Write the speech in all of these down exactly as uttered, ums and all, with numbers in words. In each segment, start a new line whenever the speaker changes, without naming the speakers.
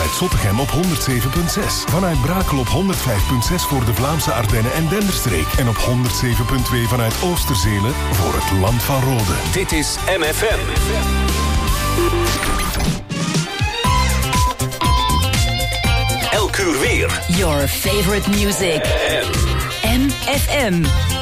vanuit Zottegem op honderd zeven komma zes. Vanuit Brakel op honderd vijf komma zes voor de Vlaamse Ardennen en Denderstreek. En op honderd zeven komma twee vanuit Oosterzele voor het Land van Rode.
Dit is M F M. Elk uur weer.
Your favorite music. M F M.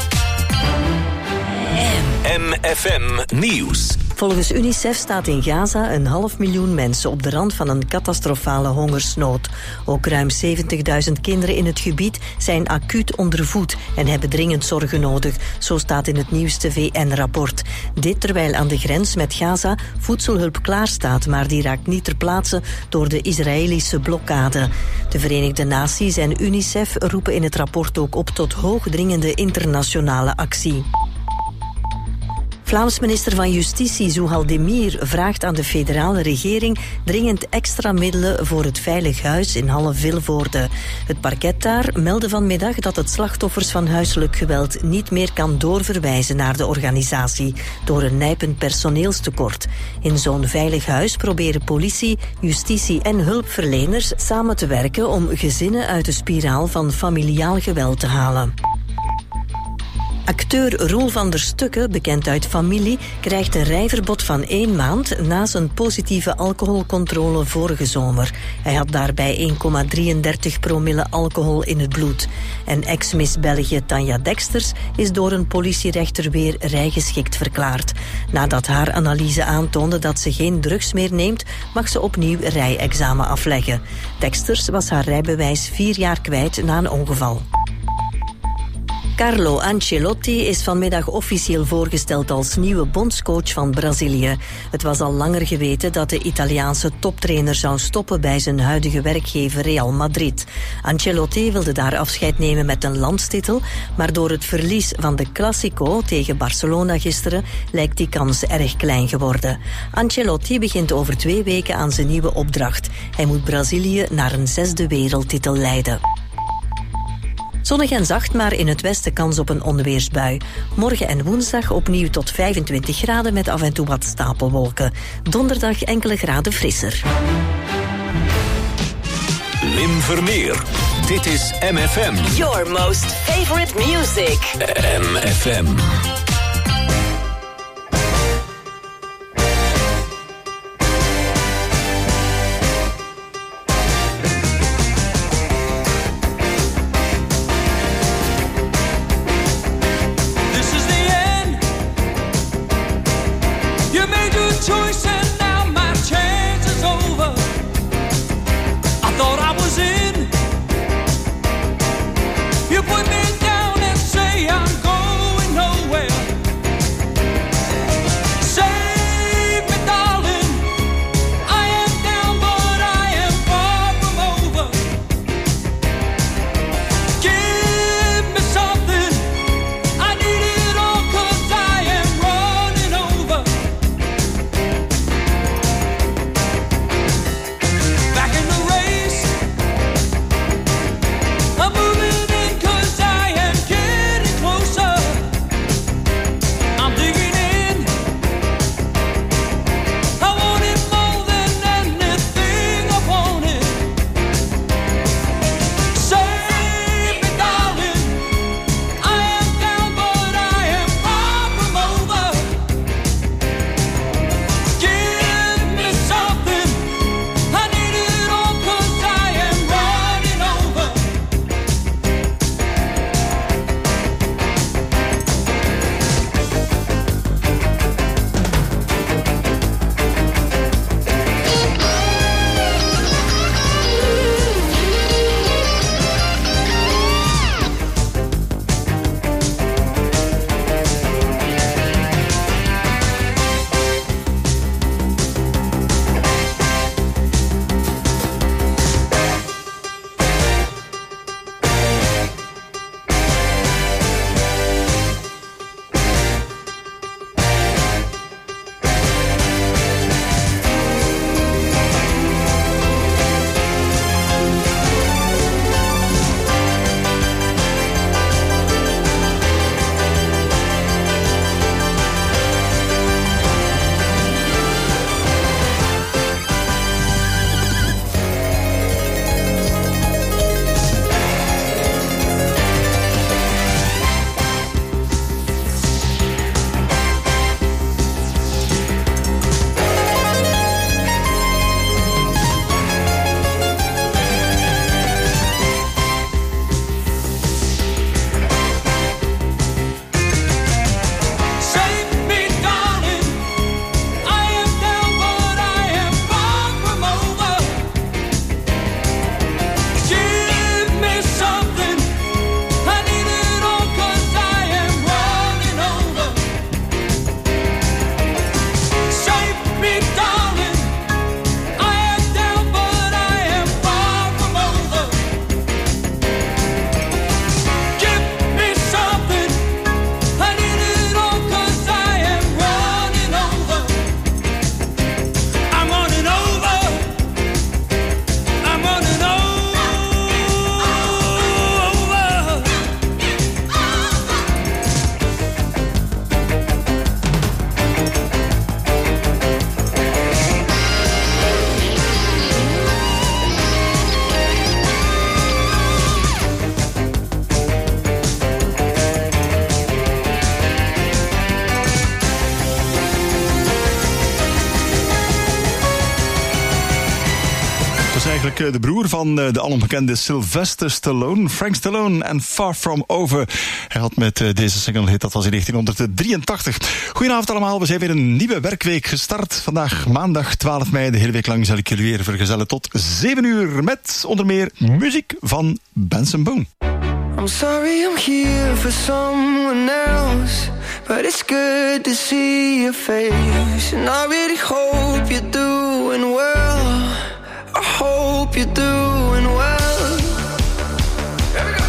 M F M Nieuws.
Volgens UNICEF staat in Gaza een half miljoen mensen op de rand van een catastrofale hongersnood. Ook ruim zeventigduizend kinderen in het gebied zijn acuut ondervoed en hebben dringend zorgen nodig, zo staat in het nieuwste V N-rapport. Dit terwijl aan de grens met Gaza voedselhulp klaarstaat, maar die raakt niet ter plaatse door de Israëlische blokkade. De Verenigde Naties en UNICEF roepen in het rapport ook op tot hoogdringende internationale actie. Vlaams minister van Justitie Zouhal Demir vraagt aan de federale regering dringend extra middelen voor het Veilig Huis in Halle-Vilvoorde. Het parket daar meldde vanmiddag dat het slachtoffers van huiselijk geweld niet meer kan doorverwijzen naar de organisatie door een nijpend personeelstekort. In zo'n Veilig Huis proberen politie, justitie en hulpverleners samen te werken om gezinnen uit de spiraal van familiaal geweld te halen. Acteur Roel van der Stukke, bekend uit Familie, krijgt een rijverbod van één maand na zijn positieve alcoholcontrole vorige zomer. Hij had daarbij één komma drieëndertig promille alcohol in het bloed. En ex-Miss België Tanja Deksters is door een politierechter weer rijgeschikt verklaard. Nadat haar analyse aantoonde dat ze geen drugs meer neemt, mag ze opnieuw rijexamen afleggen. Deksters was haar rijbewijs vier jaar kwijt na een ongeval. Carlo Ancelotti is vanmiddag officieel voorgesteld als nieuwe bondscoach van Brazilië. Het was al langer geweten dat de Italiaanse toptrainer zou stoppen bij zijn huidige werkgever Real Madrid. Ancelotti wilde daar afscheid nemen met een landstitel, maar door het verlies van de Clásico tegen Barcelona gisteren lijkt die kans erg klein geworden. Ancelotti begint over twee weken aan zijn nieuwe opdracht. Hij moet Brazilië naar een zesde wereldtitel leiden. Zonnig en zacht, maar in het westen kans op een onweersbui. Morgen en woensdag opnieuw tot vijfentwintig graden met af en toe wat stapelwolken. Donderdag enkele graden frisser.
Wim Vermeer. Dit is M F M.
Your most favorite music.
M F M.
Choice and now my chance is over. I thought I was in. You put me down and say I'm going nowhere.
eigenlijk de broer van de alombekende Sylvester Stallone, Frank Stallone en Far From Over. Hij had met deze single hit, dat was in negentien drieëntachtig. Goedenavond allemaal, we zijn weer een nieuwe werkweek gestart. Vandaag maandag twaalf mei, de hele week lang zal ik jullie weer vergezellen tot zeven uur met onder meer muziek van Benson Boone.
I'm sorry I'm here for someone else, but it's good to see your face. And I really hope you're doing well. I hope you're doing well. Here we go.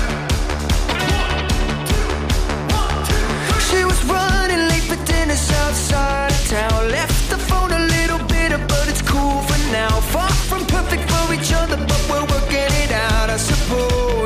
One, two, one, two. She was running late for dinner outside of town. Left the phone a little bitter, but it's cool for now. Far from perfect for each other, but we're working it out, I suppose.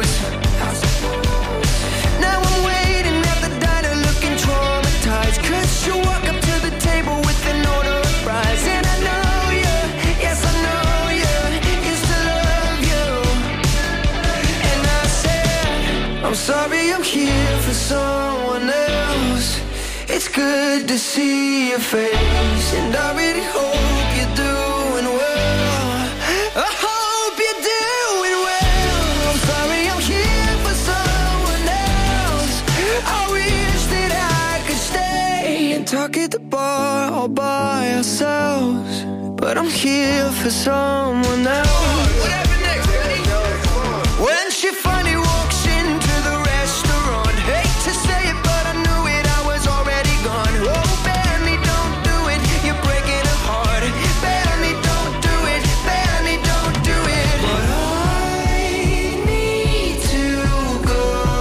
Now I'm waiting at the diner looking traumatized, 'cause you walk up to the table with an order of fries. And I know you, yes I know you, used to love you. And I said, I'm sorry I'm here for someone else. It's good to see your face, and I really hope you're doing well. I hope you're doing well. I'm sorry I'm here for someone else. I wish that I could stay and talk at the bar all by ourselves, but I'm here for someone else. What happened next, Eddie? When she finally walks into the restaurant, hate to say it, but I knew it, I was already gone. Oh, Benny, don't do it, you're breaking her heart. Benny, don't do it, Benny, don't do it. But I need to go.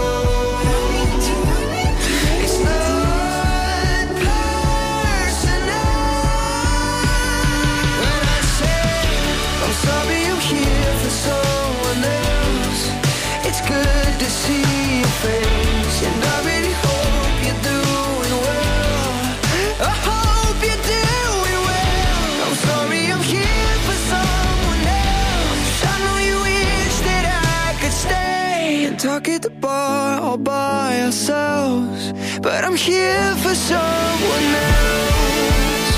It's not personal. When I say I'm sorry I'm here for someone else, it's good to see your face, and I really hope you're doing well. I hope you're doing well. I'm sorry I'm here for someone else. I know you wish that I could stay and talk at the bar all by ourselves, but I'm here for someone else.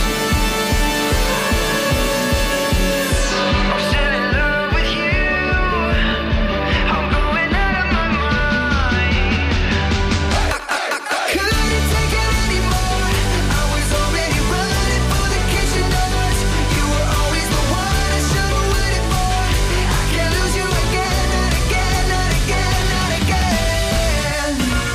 I'm still in love with you. I'm going out of my mind. I couldn't take it anymore. I was already running for the kitchen doors. You were always the one I should have waited for. I can't lose you again, not again, not again, not again.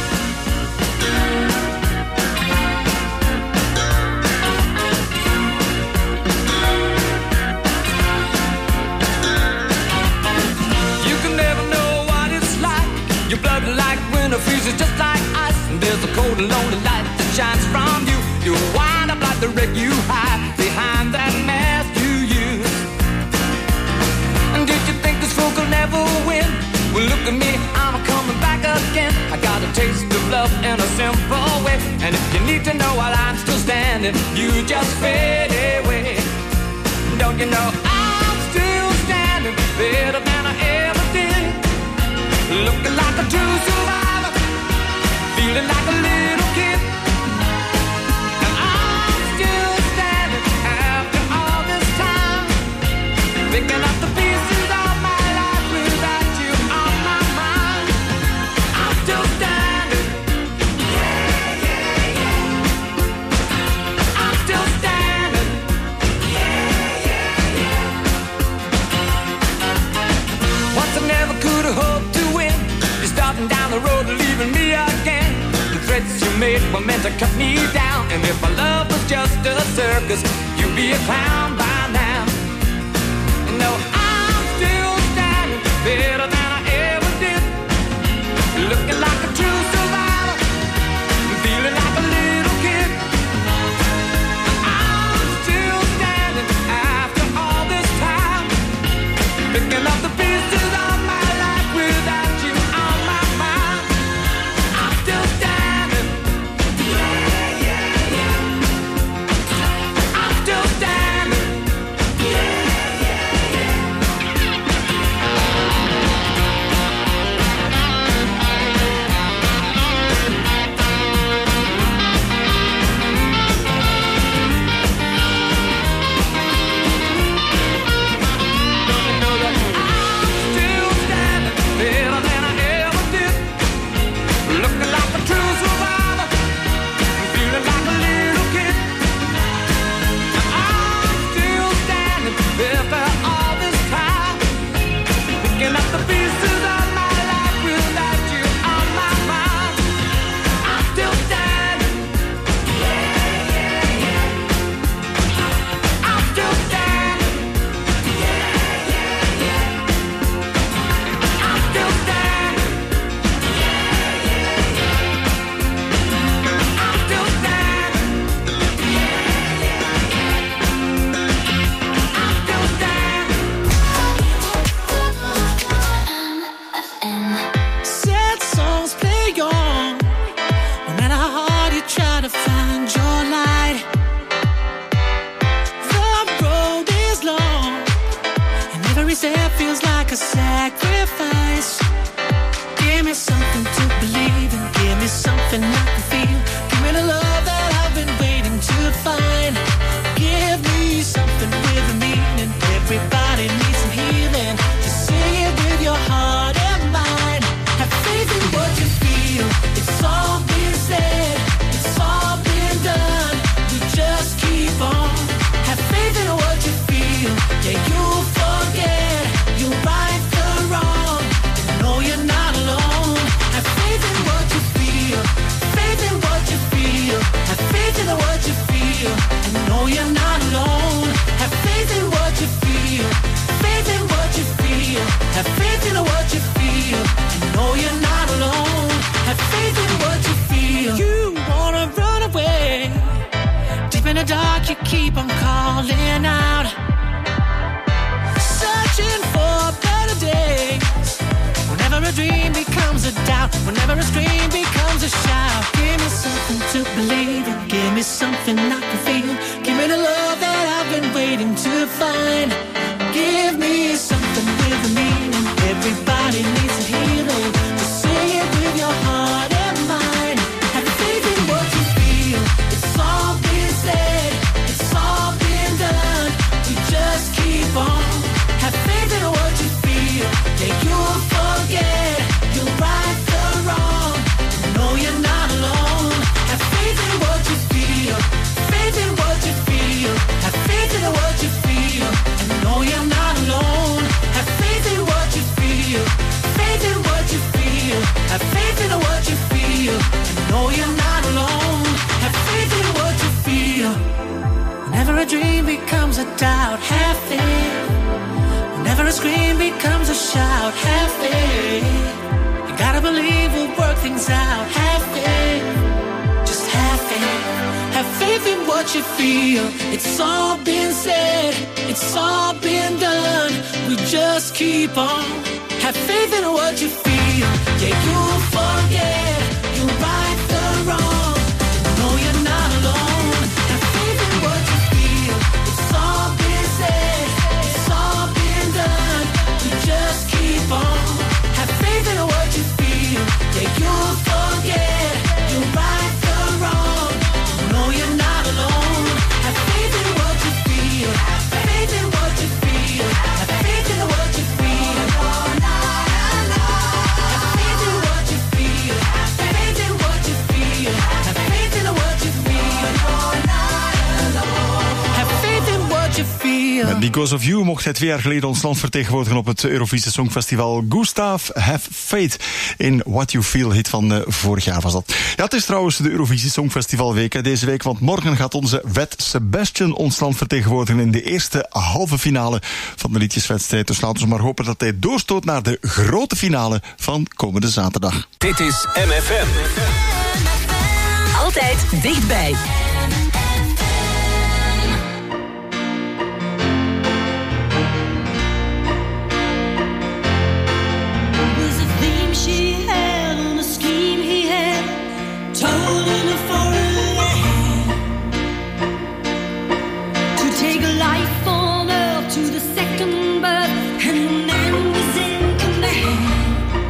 You can never know what it's like. Your blood like winter freezes just like ice. And there's a cold and lonely light that shines from you. You wind up like the wreck you hide behind that mask you use. And did you think this fool could never win? Well, look at me, I'm coming back again. I got a taste of love in a simple way. And if you need to know while I'm still standing, you just fade away. Don't you know I'm still standing better than I ever did? Looking like a true survivor, feeling like a little kid. And I'm still standing after all this time, picking up the pieces of my life without you on my mind. I'm still standing. Yeah, yeah, yeah. I'm still standing. Yeah, yeah, yeah. Once I never could have hoped to win. You're starting down the road and leaving me again. The threats you made were meant to cut me down. And if our love was just a circus, you'd be a clown by now. No, I'm still standing better than I ever did. Looking like a true survivor, feeling like a little kid. I'm still standing after all this time, picking up the pieces of my life without you on my mind. I'm still standing. Yeah, yeah, yeah. I'm still standing. Yeah, yeah, yeah. Don't you know that
step feels like a sacrifice. Give me something to believe in. Give me something I can feel. Give me the love that I've been waiting to find. Give me something with a meaning. Everybody needs some healing. Just say it with your heart and mind. Have faith in what you feel. It's all been said. It's all been done. We just keep on. Have faith in what you feel. Yeah, you'll forget. You'll right the wrong. You know you're not alone. Have faith in what you feel. Faith in what you feel. Have faith in what you feel. And know you're not alone. Have faith in what you feel. Faith in what you feel. Have faith in what you feel. And know you're not alone. Have faith in what you feel. You wanna run away. Deep in the dark, you keep on calling out. Searching for better days. Whenever a dream becomes a doubt, whenever a scream becomes a shout, give me something to believe in. Give me something I can feel. Give me the love that I've been waiting to find. Give me something with a meaning. Everybody needs a healing. Just say it with your heart and mind. Have faith in what you feel. It's all been said. It's all been done. We just keep on. Have faith in what you feel. Yeah, you'll forget. You'll right the wrong. You know you're not alone. Have faith in what you feel. Faith in what you feel. Have faith in what you feel. And know you're not alone. Have faith in what you feel. Faith in what you feel. Have faith in what you feel. And know you're not alone. Have faith in what you feel. Whenever a dream becomes a doubt, have faith. Whenever a scream becomes a shout, have faith. You gotta believe we'll work things out. Have faith. Just have faith. Have faith in what you feel. It's all been said. It's all been done. We just keep on. Have faith in what you feel. Yeah, you'll forget. You'll right the wrong. You know you're not alone. Have faith in what you feel. It's all been said. It's all been done. We just keep on. Have faith in what you feel. Yeah, you'll forget. You'll right the wrong. You know you're not alone. Have faith in what you feel. Have faith in what you feel. Have faith in what you feel. Have faith in what you feel. Have faith in what you feel. Have faith in what you feel. Have faith in what you feel.
Met Because of You mocht hij twee jaar geleden ons land vertegenwoordigen op het Eurovisie Songfestival. Gustav, Have Faith in What You Feel, hit van uh, vorig jaar was dat. Ja, het is trouwens de Eurovisie Songfestival week hè, deze week, want morgen gaat onze Wet Sebastian ons land vertegenwoordigen in de eerste halve finale van de liedjeswedstrijd. Dus laten we maar hopen dat hij doorstoot naar de grote finale van komende zaterdag.
Dit is M F M.
Altijd dichtbij.
Was a theme she had on a scheme he had told in a foreign land to take a life on earth to the second birth, and the man was in command.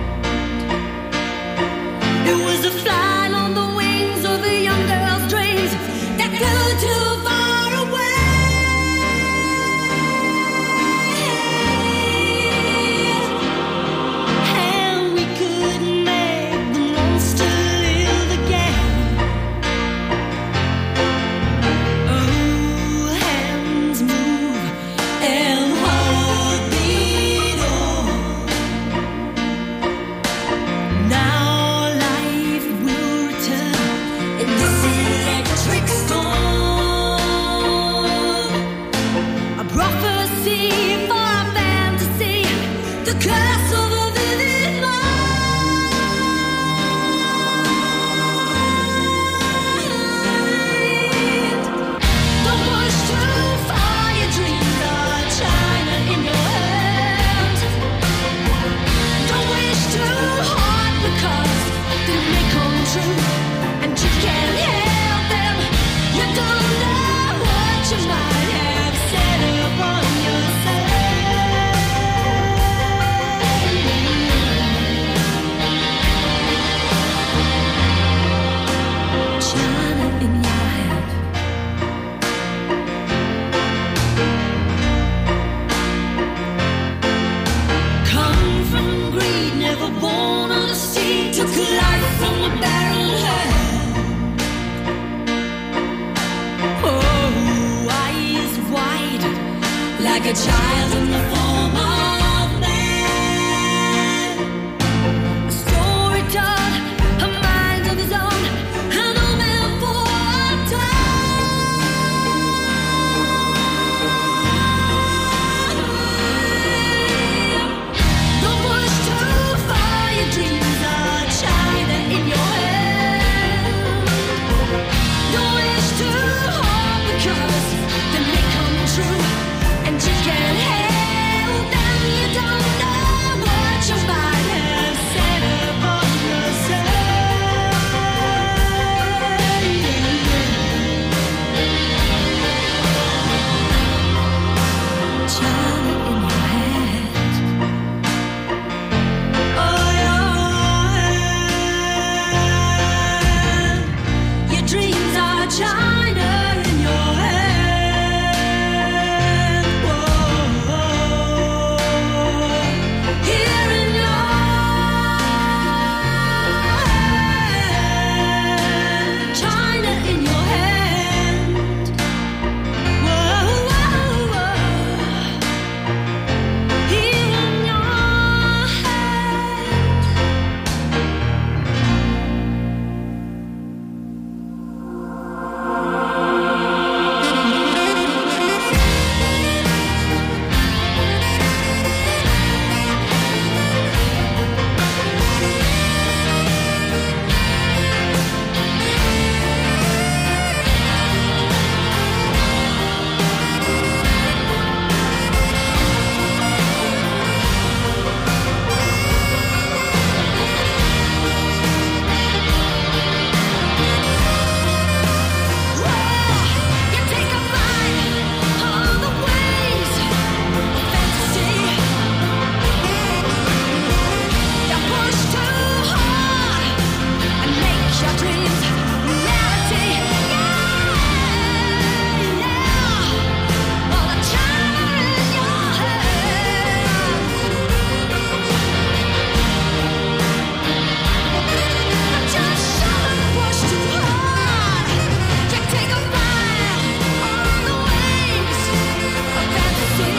It was a flying on the wings of a young girl's dreams that flew too far away. And we couldn't make the monster live again. Oh, hands move and heart beat on. Now life will return in this electric storm. A prophecy for a fantasy, the curse of a vivid mind. Don't push too far, your dreams are china in your hand. Don't wish too hard because they may come true, and you can't help them. You don't know what you might have said upon yourself. like a child in the form of man. A story told, a mind of his own, an old man for a time. Don't push too far, your dreams are China in your hand. Don't wish too hard because they may come true, and you can't help them. You don't know what you might have said about yourself. China in your hand. Oh, your hand. Your dreams are China in your hand. Whoa, here in your hand. China in your hand. Whoa, here in your You take a bite on the waves of fantasy. You push too hard and make your dreams reality. Yeah, yeah. All the China in your hand. Just shove and push too hard. You take a bite on the waves of fantasy.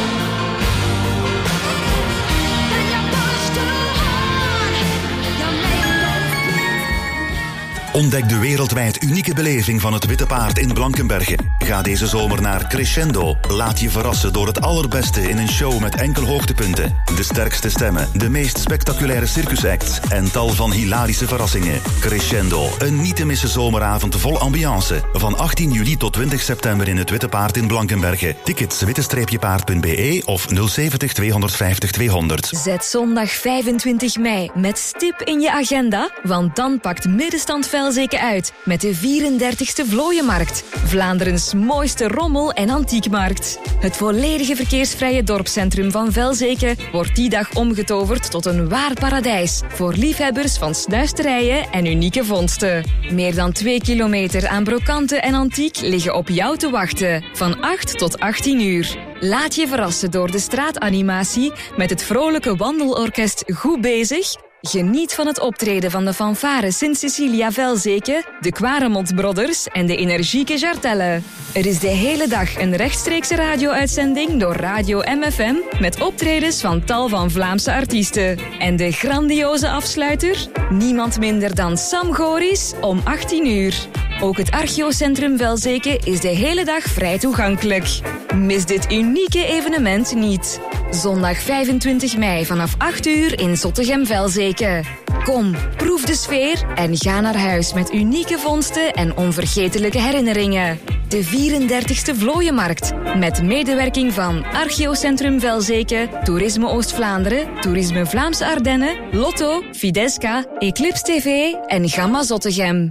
Then you push too hard. You make those dreams.
Ontdek de wereldwijd unieke beleving van het Witte Paard in Blankenberge. Ga deze zomer naar Crescendo. Laat je verrassen door het allerbeste in een show met enkel hoogtepunten. De sterkste stemmen, de meest spectaculaire circusacts en tal van hilarische verrassingen. Crescendo, een niet te missen zomeravond vol ambiance. Van achttien juli tot twintig september in het Witte Paard in Blankenberge. Tickets witte-paard punt b e of nul zeventig tweehonderdvijftig tweehonderd.
Zet zondag vijfentwintig mei met stip in je agenda, want dan pakt Middenstand Velzeke uit met de vierendertigste Vlooienmarkt. Vlaanderens mooiste rommel- en antiekmarkt. Het volledige verkeersvrije dorpscentrum van Velzeke wordt die dag omgetoverd tot een waar paradijs voor liefhebbers van snuisterijen en unieke vondsten. Meer dan twee kilometer aan brokanten en antiek liggen op jou te wachten, van acht tot achttien uur. Laat je verrassen door de straatanimatie met het vrolijke wandelorkest Goed Bezig. Geniet van het optreden van de fanfare Sint-Cecilia Velzeke, de Quaremont Brothers en de energieke Jartelle. Er is de hele dag een rechtstreekse radio-uitzending door Radio M F M met optredens van tal van Vlaamse artiesten. En de grandioze afsluiter? Niemand minder dan Sam Goris om achttien uur. Ook het Archeocentrum Velzeke is de hele dag vrij toegankelijk. Mis dit unieke evenement niet. Zondag vijfentwintig mei vanaf acht uur in Zottegem-Velzeke. Kom, proef de sfeer en ga naar huis met unieke vondsten en onvergetelijke herinneringen. De vierendertigste Vlooienmarkt. Met medewerking van Archeocentrum Velzeke, Toerisme Oost-Vlaanderen, Toerisme Vlaamse Ardennen, Lotto, Fidesca, Eclipse T V en Gamma Zottegem.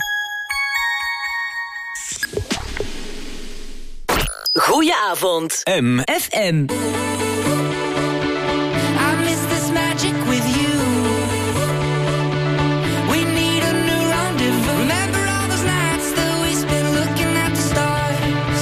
Goedenavond.
M.
F M.
I miss this magic with you. We need a new rendezvous. Remember all those nights that we spent looking at the stars.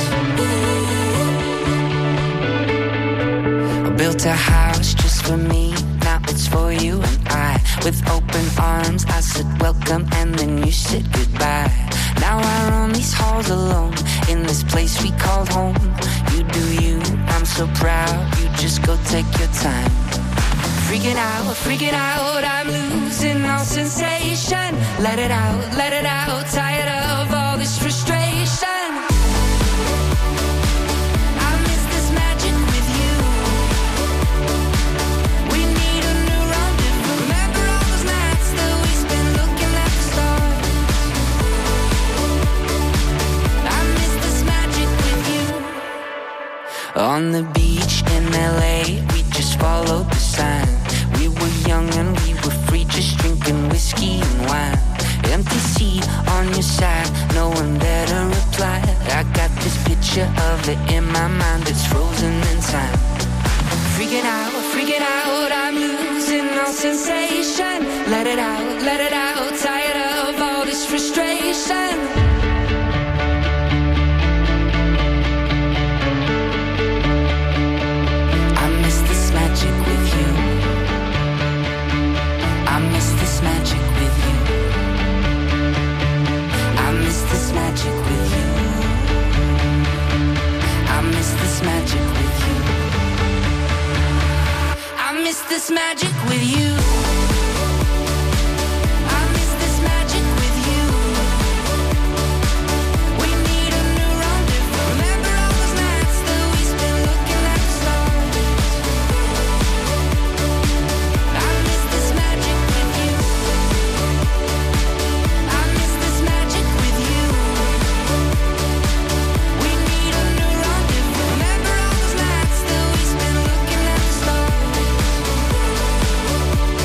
I built a house just for me. Now it's for you and I. With open arms, I said welcome and then you said goodbye. Now I roam these halls alone in this place we called home. You do you, I'm
so proud. You just go take your time. Freaking out, freaking out, I'm losing all sensation. Let it out, let it out, tired of all this frustration. I miss this magic with you. We need a new rendezvous. Remember all those nights that we spent looking at the stars. I miss this magic with you. On the beach in L A, we just followed the sign. We were young and we were free, just drinking whiskey and wine. Empty seat on your side, no one there to reply. I got this picture of it in my mind that's frozen in time. Freaking out, freaking out, I'm losing all sensation. Let it out, let it out, tired of all this frustration. I miss this magic with you. I miss this magic with you. I miss this magic with you. I miss this magic with you. I miss this magic with you. I miss this magic with you. We need a new rendezvous. Remember all those nights that we spent looking at the stars. I miss this magic with you. I miss this magic with you. We need a new rendezvous. Remember all those nights that we spent looking at the stars.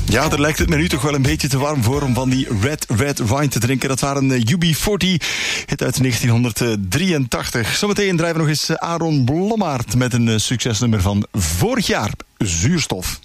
Ja, daar lijkt het me nu toch wel een beetje te warm voor om van die Red Red Wine te drinken. Dat waren uh, U B veertig, hit uit negentienhonderddrieëntachtig. Zometeen draaien we nog eens Aaron Blommaert met een uh, succesnummer van vorig jaar, Zuurstof.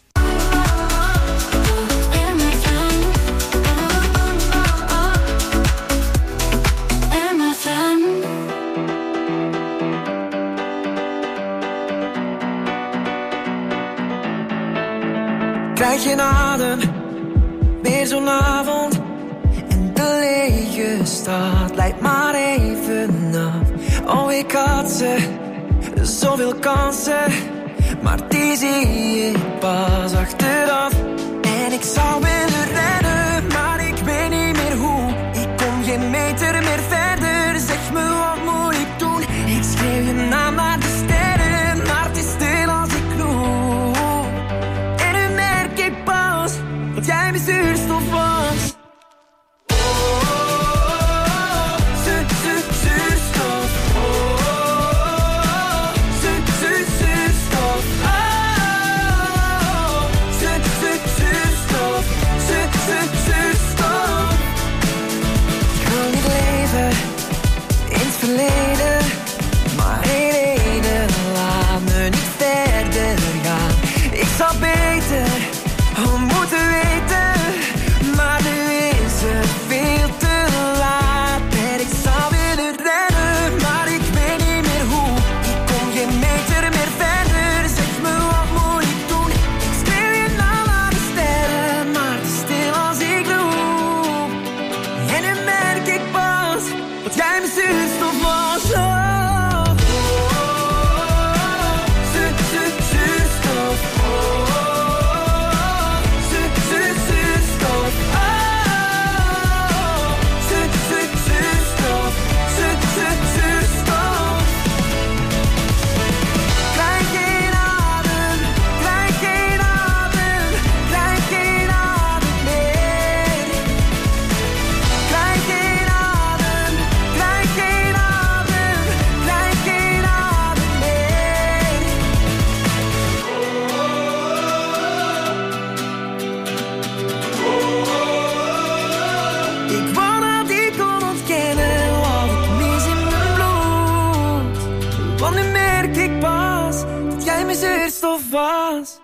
Krijg geen adem, weer zo'n avond. En de lege stad leidt maar even af. Oh, ik had ze, zoveel kansen. Maar die zie ik pas achteraf. En ik zou willen rennen, maar ik weet niet meer hoe. Ik kom geen meter meer verder, zeg me wat moet ik doen. Ik schreeuw je naam naar de sterren, maar het is stil als ik roep. Dat jij mijn zuurstof was. Oh, zu, zu, zuurstof. Oh, zu, zu, zuurstof. Oh, zu, zu, zuurstof. Zu, zu, zuurstof. Ik wil niet leven in het verleden, maar één reden laat me niet verder gaan. Ik zou beter we moeten weten, maar nu is het veel te laat. En ik zou willen rennen, maar ik weet niet meer hoe. Ik kom geen meter meer verder, zeg me wat moet ik doen. Ik schreeuw je naam aan de sterren, maar te stil als ik roep. En nu merk ik pas, dat jij mijn zuurstof was. Oh. Was.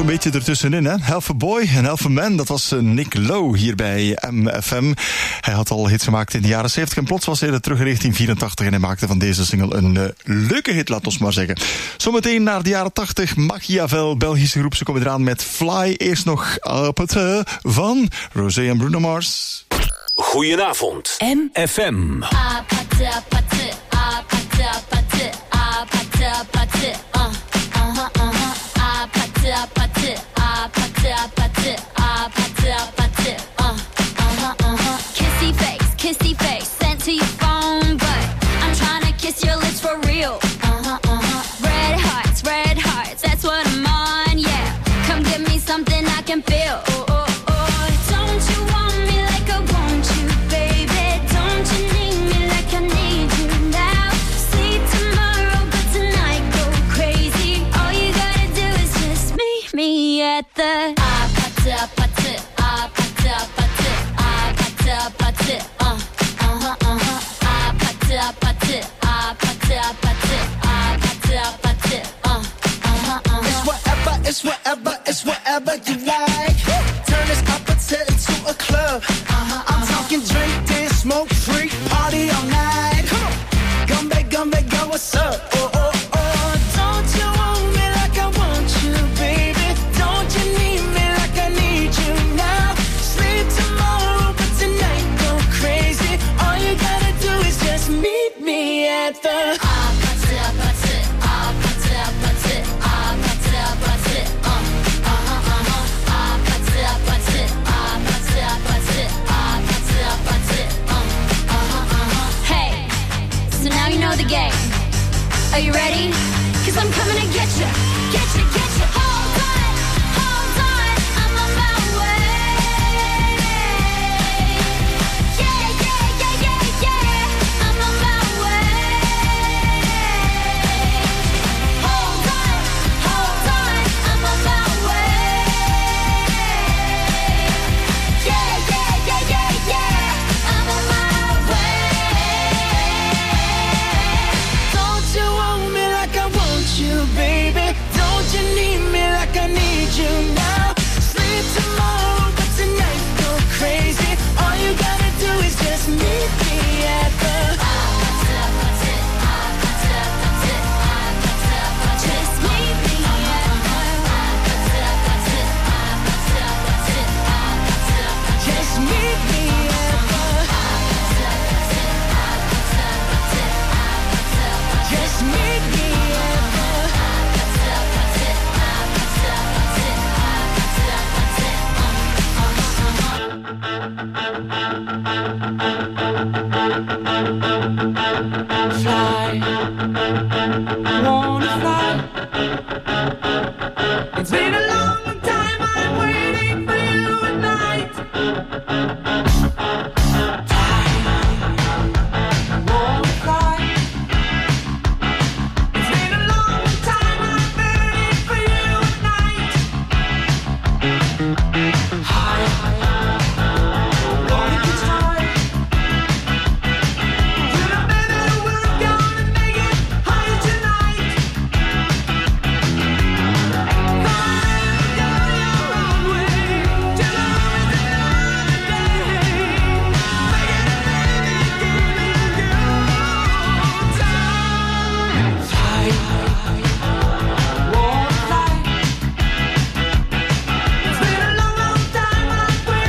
beetje ertussenin, hè? Half a Boy en Half a Man, dat was Nick Lowe hier bij M F M. Hij had al hits gemaakt in de jaren zeventig en plots was hij er terug in negentien vierentachtig en hij maakte van deze single een uh, leuke hit, laat ons maar zeggen. Zometeen naar de jaren tachtig, Machiavel, Belgische groep, ze komen eraan met Fly. Eerst nog Apathe van Rosé en Bruno Mars.
Goedenavond. M F M.
Apathe, apathe, apathe, apathe, apathe, apathe, uh, uh-huh, uh-huh. Apathe, apathe, apathe, apathe, apathe, apathe, uh, uh-huh, uh-huh. Kissy face, kissy face, sent to your phone, but I'm trying to kiss your lips for real. Uh-huh, uh-huh. Red hearts, red hearts, that's what I'm on, yeah. Come give me something I can feel. Oh, oh, oh. Don't you want me like I want you, baby? Don't you need me like I need you now? Sleep tomorrow, but tonight go crazy. All you gotta do is just meet me at the apathe, apathe, apathe, apathe, apathe, apathe, uh, uh-huh, uh-huh. Apathe, apathe, apathe, apathe, apathe, apathe, uh, uh-huh, uh-huh.
It's whatever, it's whatever, it's whatever you like. Turn this apathe into a club. Uh-huh, I'm talking drink, dance, smoke, freak, party all night. Come on, Gumbe, Gumbe, go, what's up? Oh, oh, oh. Don't you want me like I want you, baby? Don't you need me like I need you now? Sleep tomorrow, but tonight go crazy. All you gotta do is just meet me at the
apathe, apathe, apathe, apathe, apathe, apathe, uh, uh-huh, uh-huh. Apathe, apathe, apathe, apathe, apathe, apathe, uh, uh-huh, uh-huh. Hey, so now you know the game. Are you ready? 'Cause I'm coming to get you, get you, get you. Hold on, hold on, I'm on my way. Yeah, yeah, yeah, yeah, yeah, I'm on my way. Hold on, hold on, I'm on my way. Yeah, yeah, yeah, yeah, yeah, I'm on my way. Don't you want me like I want you, baby? Don't you need me like I need you now? Sleep tomorrow, but tonight go crazy. All you gotta do is just meet me at the just meet me at the just meet me at the just meet me at
Fly, wanna fly. It's been a long time I'm waiting for you at night. Fly, wanna fly. It's been a long time I'm waiting for you at night. High, wanna get high. It's been a long, long time I've waited.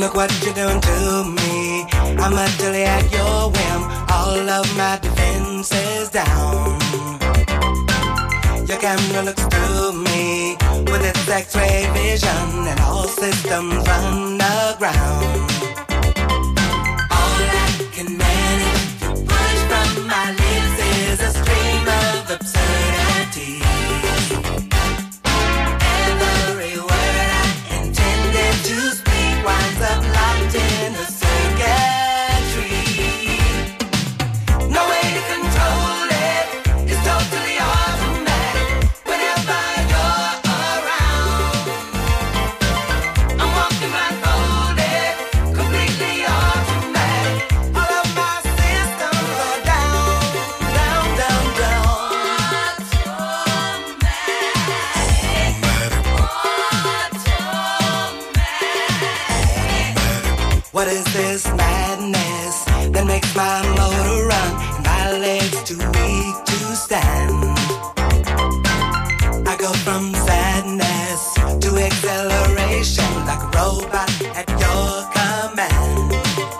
Look what you're doing to me. I'm utterly at your whim. All of my defenses down. Your camera looks through me with its X-ray vision, and all systems run aground. All I can manage to push from my lips is a stream of absurdity. Every word I intended to speak winds up locked in a circuitry. No way to control it. It's totally automatic. Whenever you're around, I'm walking blindfolded, completely automatic. All of my systems are down, down, down, down. What is this madness that makes my motor run and my legs too weak to stand? I go from sadness to acceleration like a robot at your command.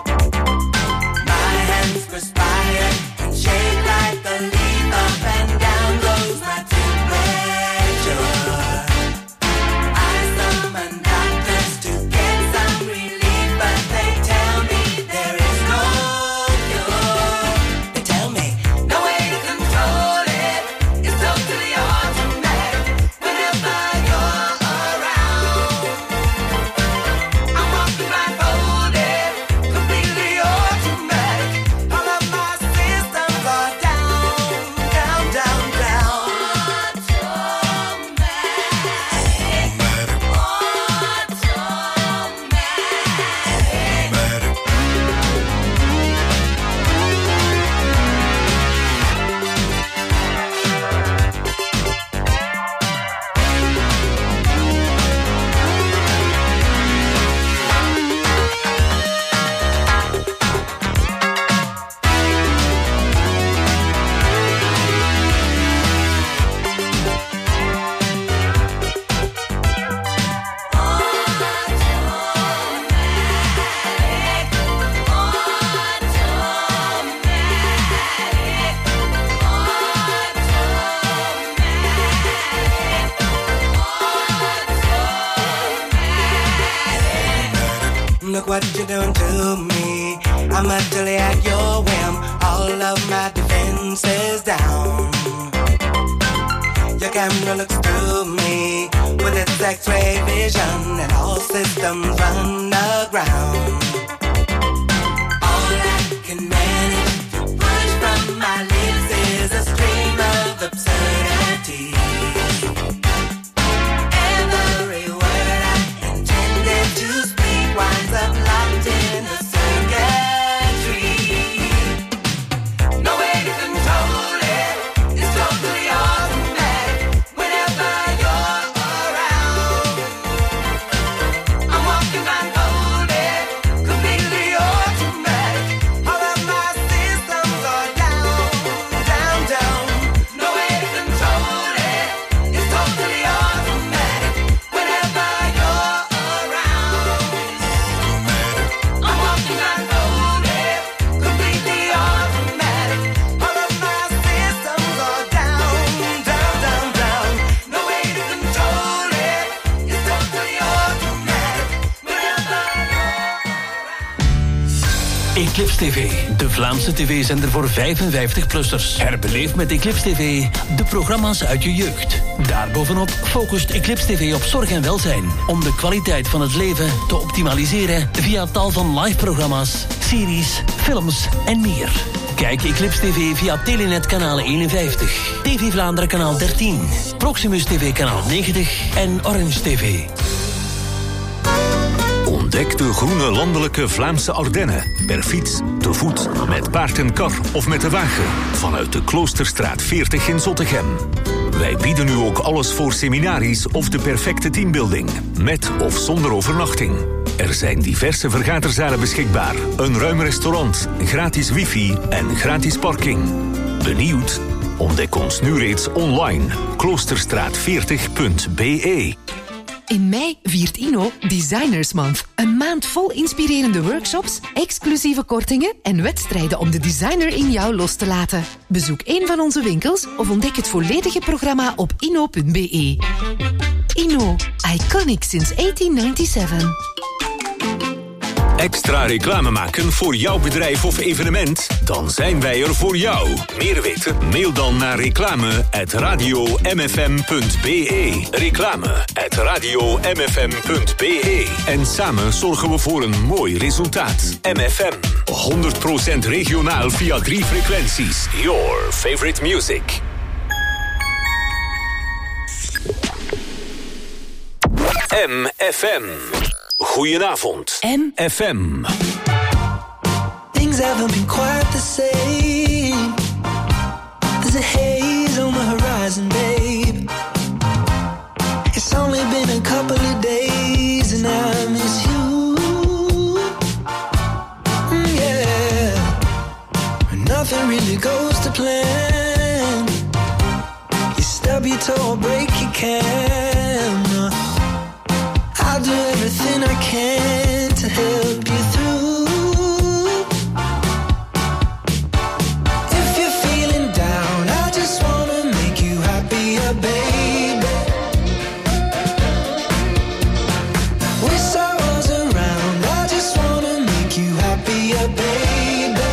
My hands perspire and shake like a leaf. Up and down goes my temperature. I summon doctors to get some relief, but they tell me there is no cure. They tell me no way to control it. It's totally automatic. Whenever you're around, I'm walking blindfolded, completely automatic. All of my systems are down, down, down, down. Look what you're doing to me. I'm utterly at your whim. All of my defenses down. Your camera looks through me with its X-ray vision, and all systems run aground. All I can manage to push from my lips is a stream of absurdity. Every word I intended to speak winds up locked in a circuitry. No way to control it. It's totally automatic. Whenever you're around, I'm walking blindfolded, completely automatic. All of my systems are down, down, down. No way to control it. It's totally automatic. Whenever you're around, I'm walking blindfolded, completely automatic. All of my systems are down, down, down, down. No way to control it. It's totally automatic. Whenever
Eclipse T V, de Vlaamse tv-zender voor vijfenvijftig-plussers. Herbeleef met Eclipse T V de programma's uit je jeugd. Daarbovenop focust Eclipse T V op zorg en welzijn, om de kwaliteit van het leven te optimaliseren via tal van live-programma's, series, films en meer. Kijk Eclipse T V via Telenet kanaal eenenvijftig, T V Vlaanderen kanaal dertien, Proximus T V kanaal negentig en Orange T V.
Ontdek de groene landelijke Vlaamse Ardennen. Per fiets, te voet, met paard en kar of met de wagen. Vanuit de Kloosterstraat veertig in Zottegem. Wij bieden nu ook alles voor seminaries of de perfecte teambuilding. Met of zonder overnachting. Er zijn diverse vergaderzalen beschikbaar. Een ruim restaurant, gratis wifi en gratis parking. Benieuwd? Ontdek ons nu reeds online. kloosterstraat veertig punt b e.
In mei viert Inno Designers Month. Een maand vol inspirerende workshops, exclusieve kortingen en wedstrijden om de designer in jou los te laten. Bezoek een van onze winkels of ontdek het volledige programma op inno punt b e. Inno, iconic since eighteen ninety-seven.
Extra reclame maken voor jouw bedrijf of evenement? Dan zijn wij er voor jou. Meer weten? Mail dan naar reclame at radio m f m punt b e. Reclame at radio m f m punt b e. En samen zorgen we voor een mooi resultaat. M F M, honderd procent regionaal via drie frequenties. Your favorite music. M F M. Goedenavond.
M
F M.
Things haven't been quite the same. There's a haze on the horizon, babe. It's only been a couple of days and I miss you. Mm, yeah. Nothing really goes to plan. You stub your toe or break your can. I'll do everything I can to help you through. If you're feeling down, I just wanna make you happier, baby. With sorrows around, I just wanna make you happier, baby.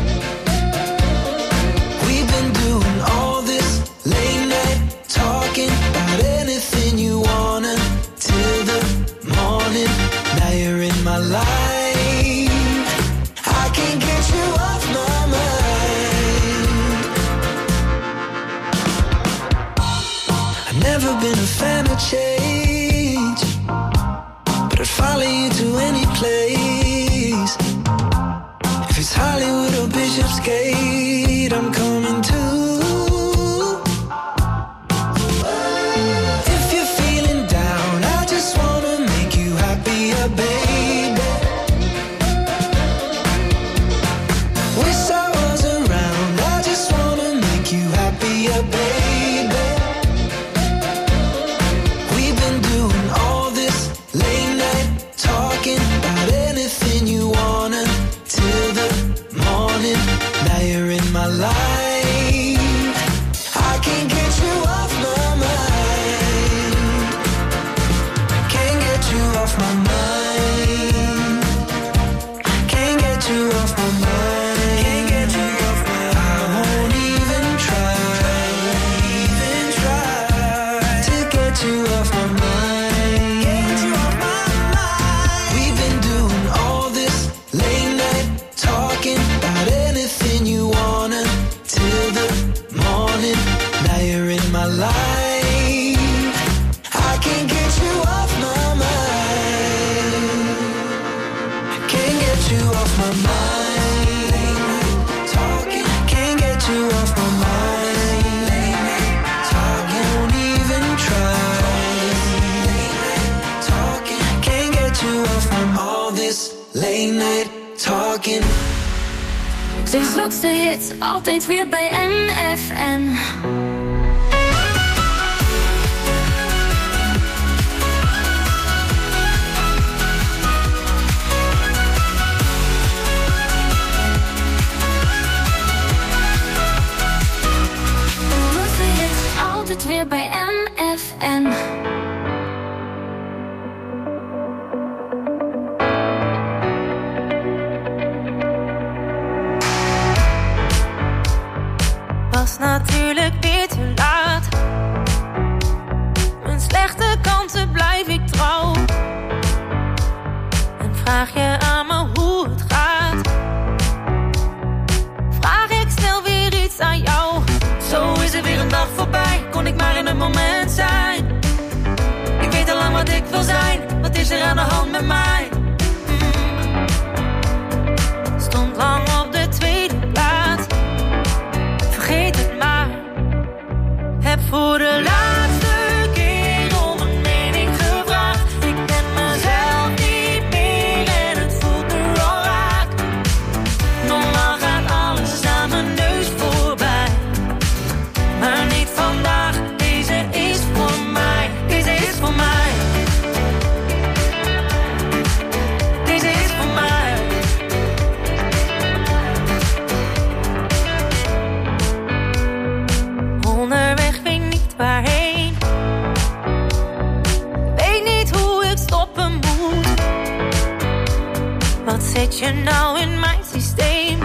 We've been doing all this late night talking about anything you wanna till the morning. Now you're in my life. I can't get you off my mind. I've never been a fan of change, but I'd follow you to any place. If it's Hollywood or Bishopsgate, I'm coming too. If you're feeling down, I just wanna make you happier, baby. With sorrows around, I just wanna make you happier, baby. We've been doing all this late night talking about anything you wanna till the morning. Now you're in my life. I can't get you off my mind. Can't get you off my mind. Can't get you off my mind. Can't get you off my mind. I won't even try, even try to get you off my mind. Get you off my mind. We've been doing all this late night talking about anything you wanna till the morning. Now you're in my life. I can't get you off my mind. Can't get you off my mind. Late night talking. Can't get you off my mind. Late night talking. Won't even try. Late night talking. Can't get you off from all this late night talking.
De grootste hits, altijd weer bij M F M. De grootste hits, altijd weer bij M F M.
Was natuurlijk weer te laat. Mijn slechte kanten blijf ik trouw. En vraag je aan me hoe het gaat. Vraag ik snel weer iets aan jou. Zo is er weer een dag voorbij. Kon ik maar in een moment zijn. Ik weet al lang wat ik wil zijn. Wat is er aan de hand met mij? Mm. Stond lang op de tweede plaats. Vergeet het maar. Heb voor de laatste keer om een mening gevraagd. Ik ben mezelf niet meer en het voelt nu al raak. Normaal gaat alles aan mijn neus voorbij. Maar niet vandaag, deze is voor mij. Deze is voor mij. Zit je nou in mijn systeem?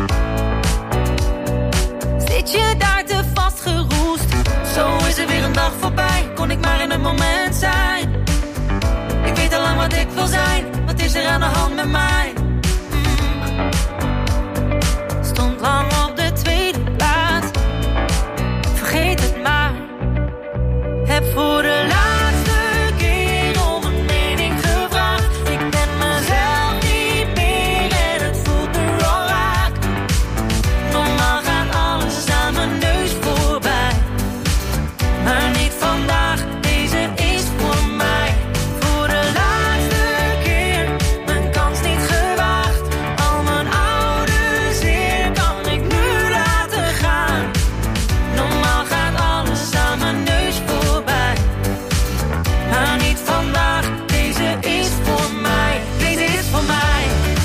Zit je daar te vastgeroest? Zo is er weer een dag voorbij, kon ik maar in het moment zijn. Ik weet al lang wat ik wil zijn, wat is er aan de hand met mij? Mm. Stond lang op de tweede plaats, vergeet het maar. Heb voor de laatste keer om een mening gevraagd. Ik ben mezelf niet meer en het voelt nu al raak. Normaal gaat alles aan mijn neus voorbij, maar niet vandaag, deze is voor mij. Voor de laatste keer, mijn kans niet gewaagd. Al mijn oude zeer kan ik nu laten gaan. Normaal gaat alles aan mijn neus voorbij, maar niet vandaag, deze is voor mij. Deze is voor mij.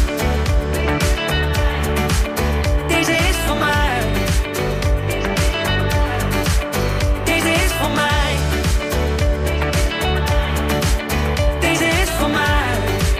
Deze is voor mij. Deze is voor mij. Deze is voor mij.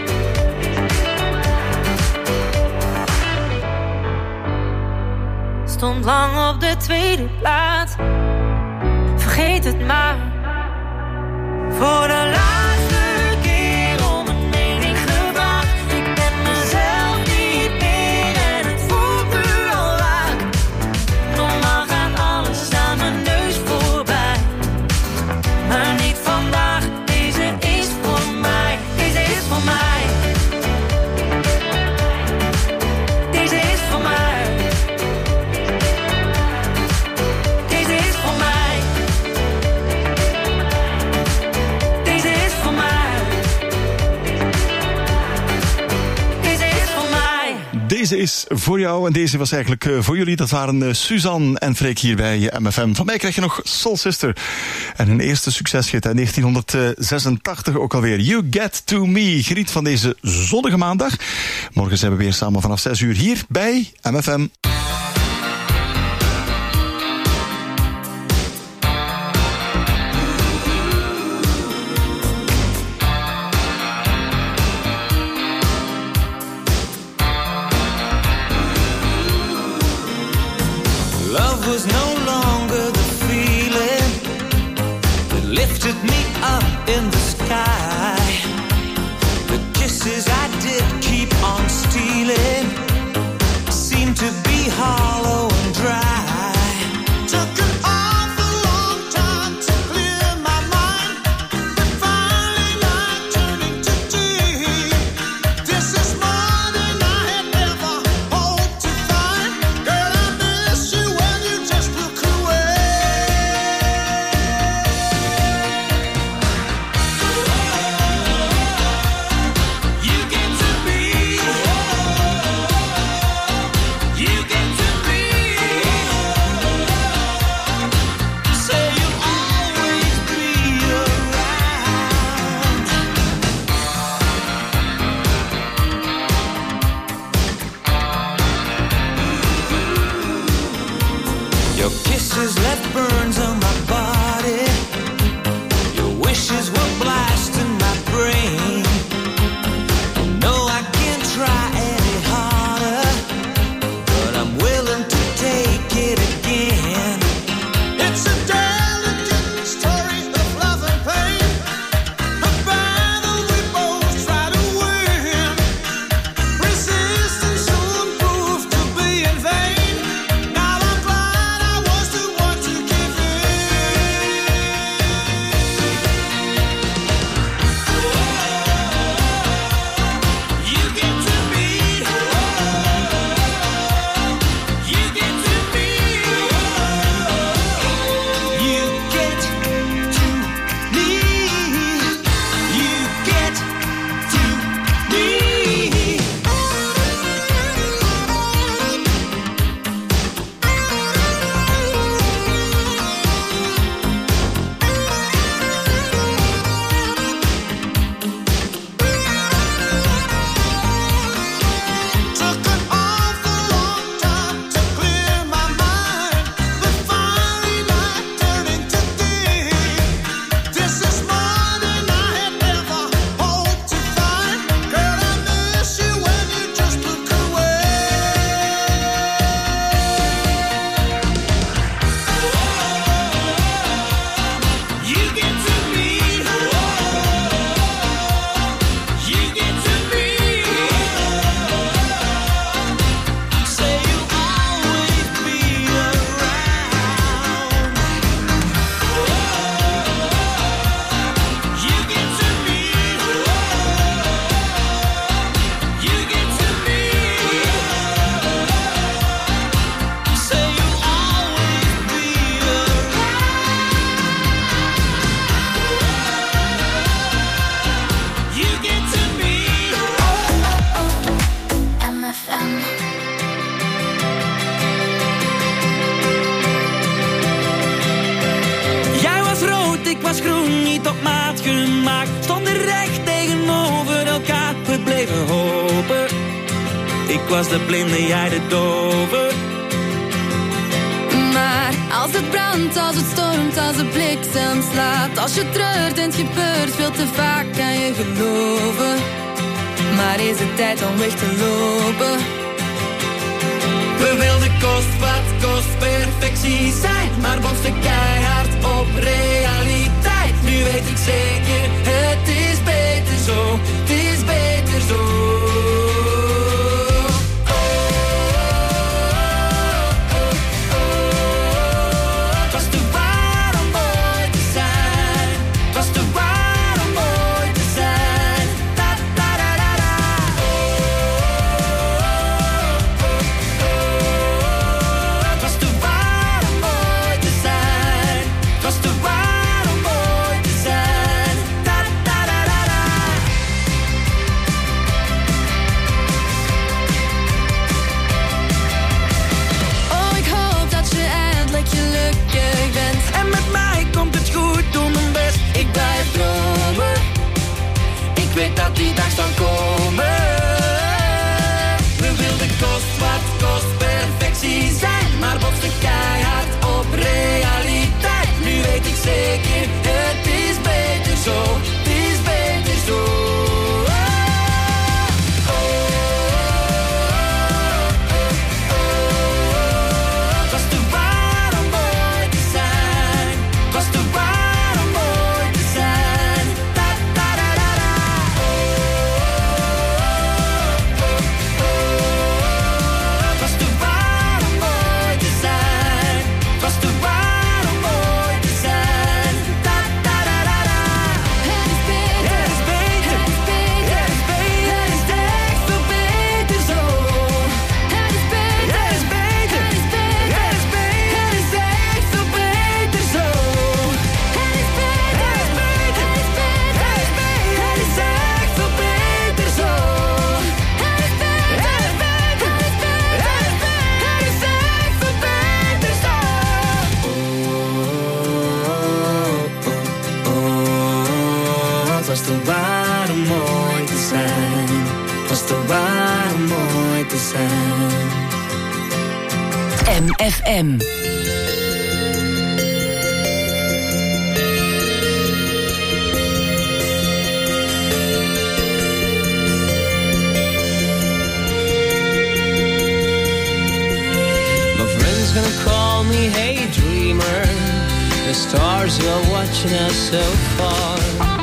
Stond lang op de tweede plaats, vergeet het maar. Voor de laatste keer om een mening gevraagd. Ik ben mezelf niet meer en het voelt nu al raak. Normaal gaat alles aan mijn neus voorbij, maar niet vandaag, deze is voor mij. Deze is voor mij. Deze is voor mij. Deze is voor mij. Deze is voor mij. Deze is voor mij.
Deze is voor jou en deze was eigenlijk uh, voor jullie. Dat waren uh, Suzanne en Freek hier bij M F M. Van mij krijg je nog Soul Sister. En hun eerste succeshit uit negentienhonderdzesentachtig ook alweer. You Get To Me. Geniet van deze zonnige maandag. Morgen zijn we weer samen vanaf zes uur hier bij M F M.
Love was no longer the feeling that lifted me up in the sky. The kisses I did keep on stealing seemed to be op maat gemaakt. Stonden recht tegenover elkaar, we bleven hopen. Ik was de blinde, jij de dove.
Maar als het brandt, als het stormt, als de bliksem slaat, als je treurt en het gebeurt veel te vaak, kan je geloven. Maar is het tijd om weg te lopen?
We wilden kost wat kost perfectie zijn, maar botsten keihard op realiteit. Nu weet ik zeker, het is beter zo, het is beter zo. Ik weet dat die dag zal komen. We wilden kost wat kost perfectie zijn, maar botsten keihard op realiteit. Nu weet ik zeker, het is beter zo, het is beter zo.
M F M.
My friend's gonna call me, hey dreamer. The stars are watching us so far.